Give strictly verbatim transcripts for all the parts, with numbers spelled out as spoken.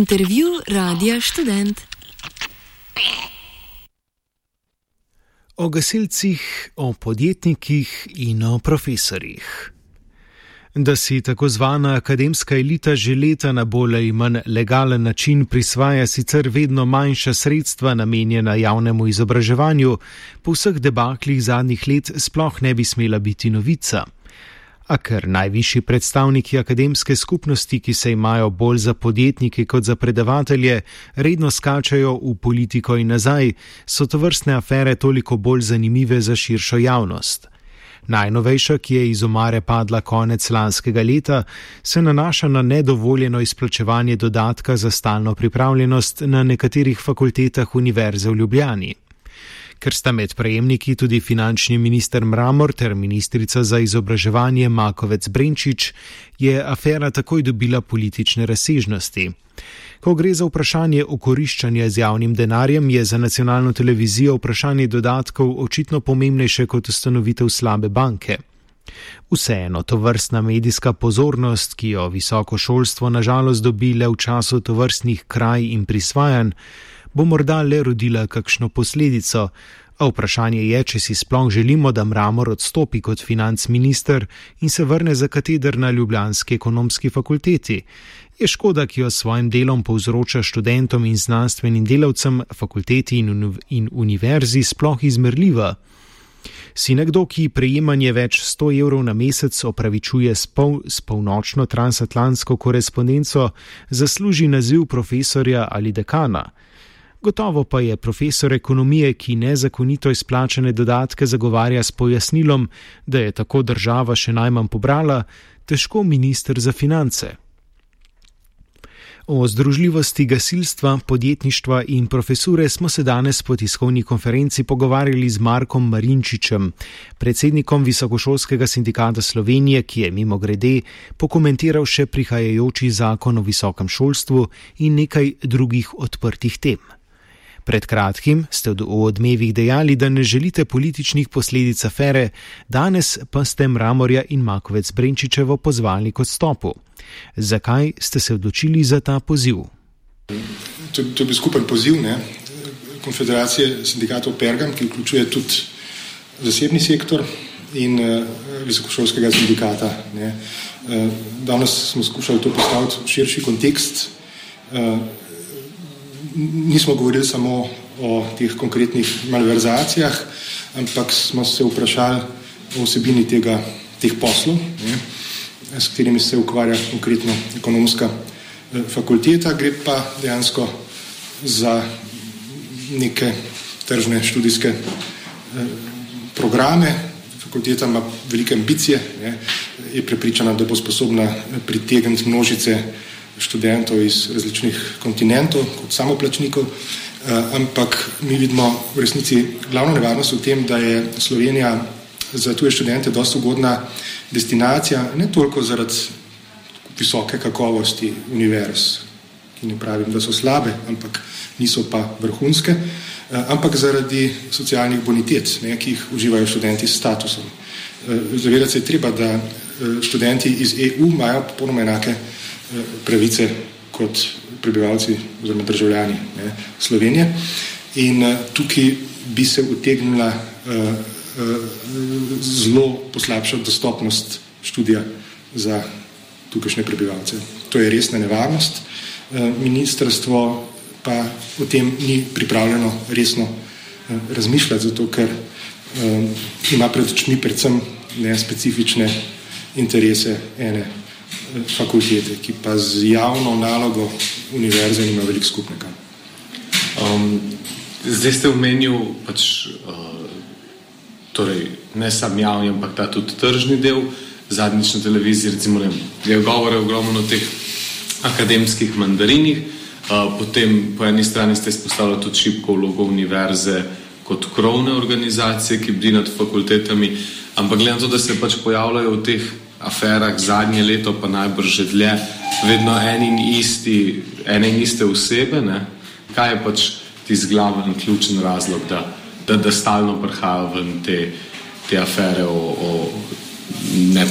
Intervju Radia Študent. O gasilcih, o podjetnikih in o profesorjih. Da si tako zvana akademska elita že leta na bolj ali manj legalen način prisvaja sicer vedno manjša sredstva namenjena javnemu izobraževanju, po vseh debaklih zadnjih let sploh ne bi smela biti novica. A ker najvišji predstavniki akademske skupnosti, ki se imajo bolj za podjetnike kot za predavatelje, redno skačajo v politiko in nazaj, so tovrstne afere toliko bolj zanimive za širšo javnost. Najnovejša, ki je iz omare padla konec lanskega leta, se nanaša na nedovoljeno izplačevanje dodatka za stalno pripravljenost na nekaterih fakultetah Univerze v Ljubljani. Ker sta med prejemniki tudi finančni minister Mramor ter ministrica za izobraževanje Makovec Brenčič, je afera takoj dobila politične razsežnosti. Ko gre za vprašanje okoriščanja z javnim denarjem, je za nacionalno televizijo vprašanje dodatkov očitno pomembnejše kot ustanovitev slabe banke. Vseeno, tovrstna medijska pozornost, ki jo visoko šolstvo nažalost dobi le v času tovrstnih kraj in prisvajanj, bo morda le rodila kakšno posledico, a vprašanje je, če si sploh želimo, da Mramor odstopi kot financ minister in se vrne za kateder na ljubljanski ekonomski fakulteti. Je škoda, ki jo s svojim delom povzroča študentom in znanstvenim delavcem, fakulteti in, uni- in univerzi sploh izmerljiva. Si nekdo, ki prejemanje več sto evrov na mesec opravičuje s, pol, s polnočno transatlantsko korespondenco, zasluži naziv profesorja ali dekana. Gotovo pa je profesor ekonomije, ki nezakonito izplačane dodatke zagovarja s pojasnilom, da je tako država še najmanj pobrala, težko minister za finance. O združljivosti gasilstva, podjetništva in profesure smo se danes po tiskovni konferenci pogovarjali z Markom Marinčičem, predsednikom Visokošolskega sindikata Slovenije, ki je mimogrede pokomentiral še prihajajoči zakon o visokem šolstvu in nekaj drugih odprtih tem. Pred kratkim ste v Odmevih dejali, da ne želite političnih posledic afere, danes pa ste Mramorja in Makovec Brenčičevo pozvali k odstopu. Zakaj ste se odločili za ta poziv? To, to je bil skupen poziv, ne? Konfederacije sindikatov Pergam, ki vključuje tudi zasebni sektor in uh, visokošolskega sindikata. Ne? Uh, danes smo skušali to postaviti v širši kontekst. Uh, nismo govorili samo o teh konkretnih malverzacijah, ampak smo se vprašali o vsebini tega, teh poslov, ne? S katerimi se ukvarja konkretno ekonomska fakulteta, gre pa dejansko za neke tržne študijske programe. Fakulteta ima velike ambicije, ne? Je prepričana, da bo sposobna pritegniti množice študentov iz različnih kontinentov kot samoplačnikov, ampak mi vidimo v resnici glavno nevarnost v tem, da je Slovenija za tuje študente dosti ugodna destinacija, ne toliko zaradi visoke kakovosti univerz, ki ne pravim, da so slabe, ampak niso pa vrhunske, ampak zaradi socialnih bonitet, ne, ki jih uživajo študenti s statusom. Zavedati se je treba, da študenti iz E U imajo popolnoma enake pravice kot prebivalci oziroma državljani, ne, Slovenije, in tukaj bi se utegnila zelo poslabšati dostopnost študija za tukajšnje prebivalce. To je resna nevarnost. Ministrstvo pa o tem ni pripravljeno resno razmišljati, zato ker ima pred očmi predvsem nespecifične interese ene fakultete, ki pa z javno nalogo univerze nima veliko skupnega. Um, zdaj ste omenil pač uh, torej ne sam javni, ampak ta tudi tržni del. Zadnjič na televiziji recimo ne, je govore ogromno o teh akademskih mandarinih, uh, potem po eni strani ste izpostavili tudi šibko vlogo univerze kot krovne organizacije, ki bdi nad fakultetami, ampak glede na to, da se pač pojavljajo v teh aferah zadnje leto, pa najbrž že dlje, vedno eni in isti, ene in iste osebe, ne? Kaj je pač tisti glaven, ključen razlog, da, da, da stalno prihajajo ven te, te afere o, o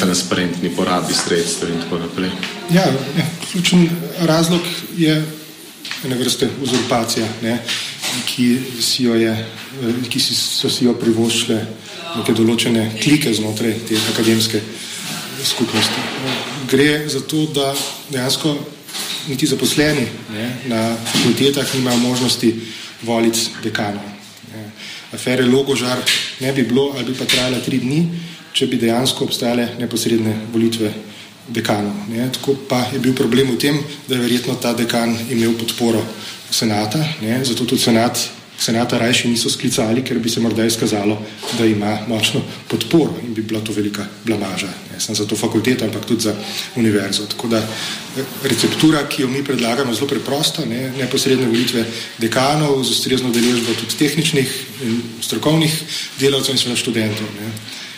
netransparentni porabi sredstev in tako naprej? Ja, ja, ključen razlog je ene vrste uzurpacija, ne, ki, si jo je, ki si, so si jo privoščile neke določene klike znotraj te akademske skupnosti. Gre za to, da dejansko niti zaposleni, ne, na fakultetah nimajo možnosti voliti dekanov. Ne. Afere Logožar ne bi bilo ali bi pa trajala tri dni, če bi dejansko obstajale neposredne volitve dekanov. Ne. Tako pa je bil problem v tem, da je verjetno ta dekan imel podporo senata, ne. Zato tudi senat, senata rajši niso sklicali, ker bi se morda izkazalo, da ima močno podporo in bi bila to velika blamaža. Ne samo za to fakulteto, ampak tudi za univerzo. Tako da receptura, ki jo mi predlagamo, je zelo preprosta, ne. Neposredne volitve dekanov z ustrezno udeležbo tudi tehničnih in strokovnih delavcev in seveda študentov. Ne.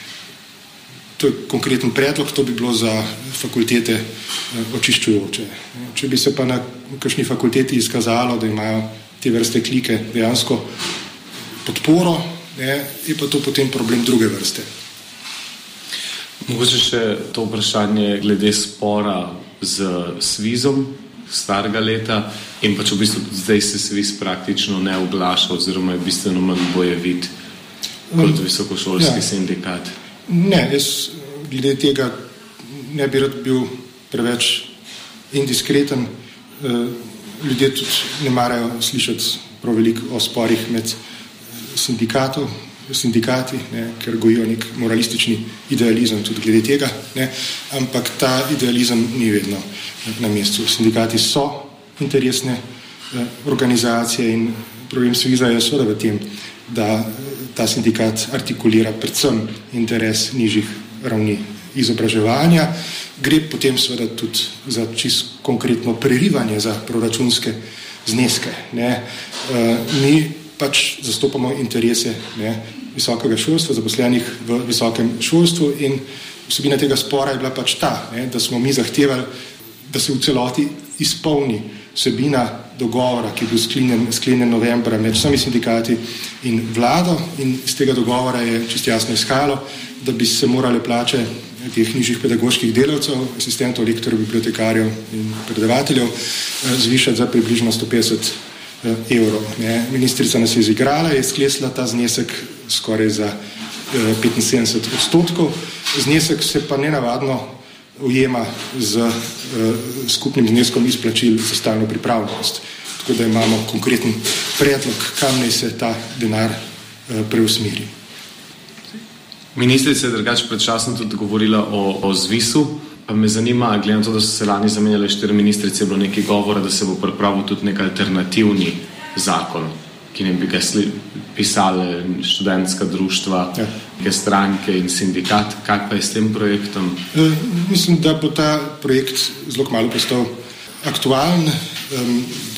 To je konkreten predlog, to bi bilo za fakultete očiščujoče. Če bi se pa na kakšni fakulteti izkazalo, da imajo te vrste klike dejansko podporo, ne, je pa to potem problem druge vrste. Mogoče še to vprašanje glede spora z Svizom starega leta in pač v bistvu zdaj se Sviz praktično ne oglaša oziroma je bistveno manj bojevit kot visokošolski ja. sindikat. Ne, jaz glede tega ne bi rad bil preveč indiskreten. Ljudje tudi ne marajo slišati prav veliko o sporih med sindikatov, sindikati, ne, ker gojijo nek moralistični idealizem tudi glede tega, ne, ampak ta idealizem ni vedno na mestu. Sindikati so interesne organizacije in problem Sviza je seveda v tem, da ta sindikat artikulira predvsem interes nižjih ravni izobraževanja. Gre potem seveda tudi za čisto konkretno prerivanje za proračunske zneske. Ne. E, mi pač zastopamo interese, ne, visokega šolstva, zaposlenih v visokem šolstvu in vsebina tega spora je bila pač ta, ne, da smo mi zahtevali, da se v celoti izpolni vsebina dogovora, ki je bil sklenjen, sklenjen novembra med vsemi sindikati in vlado in iz tega dogovora je čisto jasno izhajalo, da bi se morale plače teh nižjih pedagoških delavcev, asistentov, lektorjev, bibliotekarjev in predavateljev zvišati za približno sto petdeset evrov. Ne. Ministrica nas je izigrala, je sklesla ta znesek skoraj za petinsedemdeset odstotkov. Znesek se pa nenavadno ujema z uh, skupnim zneskom izplačil za stalno pripravljenost. Tako da imamo konkreten predlog, kam naj se ta denar uh, preusmeri. Ministrica je drugače predčasno tudi govorila o, o ZVIS-u. Pa me zanima, glede na to, da so se lani zamenjale štiri ministrice, je bilo nekaj govora, da se bo pripravil tudi nek alternativni zakon, ki ne bi ga pisale študentska društva, ja. neke stranke in sindikat. Kaj pa je s tem projektom? E, mislim, da bo ta projekt zelo kmalu postal aktualen. Um,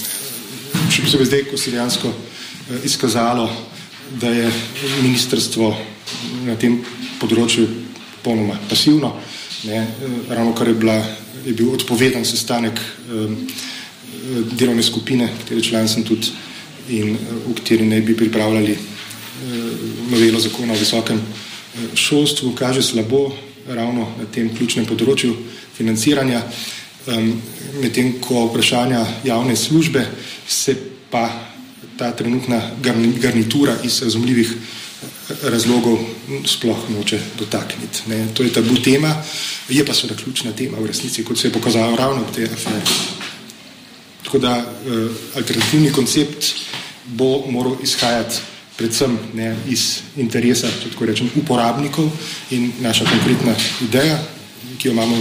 še posebej zdaj, ko se dejansko uh, izkazalo, da je ministrstvo na tem področju popolnoma pasivno. Ne, ravno kar je, bila, je bil odpovedan sestanek um, delovne skupine, katere član sem tudi in v kateri naj bi pripravljali novelo zakona o visokem šolstvu, kaže slabo ravno na tem ključnem področju financiranja, medtem ko vprašanja javne službe se pa ta trenutna garnitura iz razumljivih razlogov sploh noče dotakniti. Ne. To je tabu tema, je pa seveda ključna tema v resnici, kot se je pokazalo ravno v tej aferi. Tako da eh, alternativni koncept bo moral izhajati predvsem ne, iz interesa, če tako rečem, uporabnikov in naša konkretna ideja, ki jo imamo,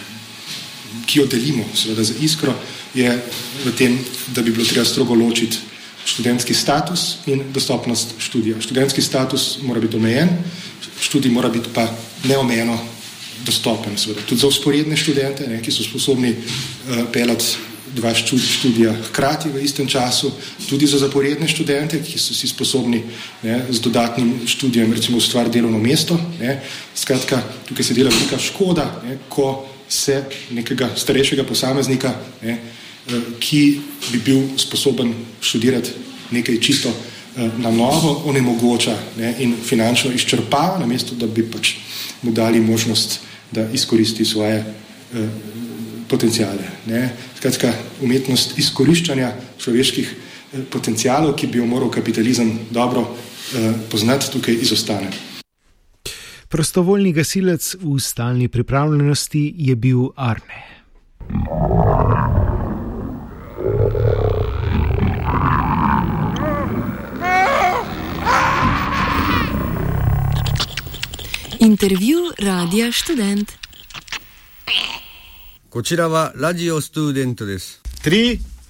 ki jo delimo seveda za Iskro, je v tem, da bi bilo treba strogo ločiti študentski status in dostopnost študija. Študentski status mora biti omejen, študij mora biti pa neomejeno dostopen, seveda. Tudi za usporedne študente, ne, ki so sposobni uh, pelati dva študija hkrati v istem času, tudi za zaporedne študente, ki so si sposobni ne, z dodatnim študijem recimo ustvariti delovno mesto. Ne. Skratka, tukaj se dela velika škoda, ne, ko se nekega starejšega posameznika, ne, ki bi bil sposoben študirati nekaj čisto na novo, onemogoča ne, in finančno izčrpava, namesto da bi pač mu dali možnost, da izkoristi svoje potencijale. Ne. Skratka, umetnost izkoriščanja človeških potencijalov, ki bi jo moral kapitalizem dobro poznati, tukaj izostane. Prostovoljni gasilec v stalni pripravljenosti je bil Arne. Intervju Radia Študent. こちらはラジオストゥーデントです。 Tri.